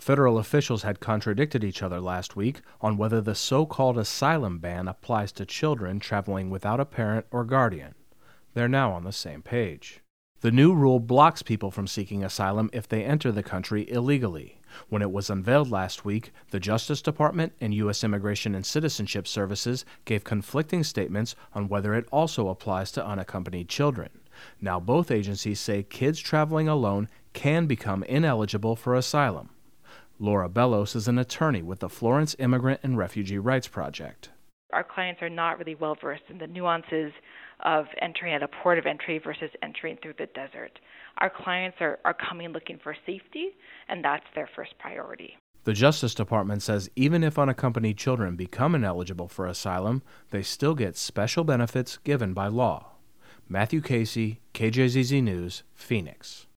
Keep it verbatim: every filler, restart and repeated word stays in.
Federal officials had contradicted each other last week on whether the so-called asylum ban applies to children traveling without a parent or guardian. They're now on the same page. The new rule blocks people from seeking asylum if they enter the country illegally. When it was unveiled last week, the Justice Department and U S Immigration and Citizenship Services gave conflicting statements on whether it also applies to unaccompanied children. Now both agencies say kids traveling alone can become ineligible for asylum. Laura Bellos is an attorney with the Florence Immigrant and Refugee Rights Project. Our clients are not really well versed in the nuances of entering at a port of entry versus entering through the desert. Our clients are, are coming looking for safety, and that's their first priority. The Justice Department says even if unaccompanied children become ineligible for asylum, they still get special benefits given by law. Matthew Casey, K J Z Z News, Phoenix.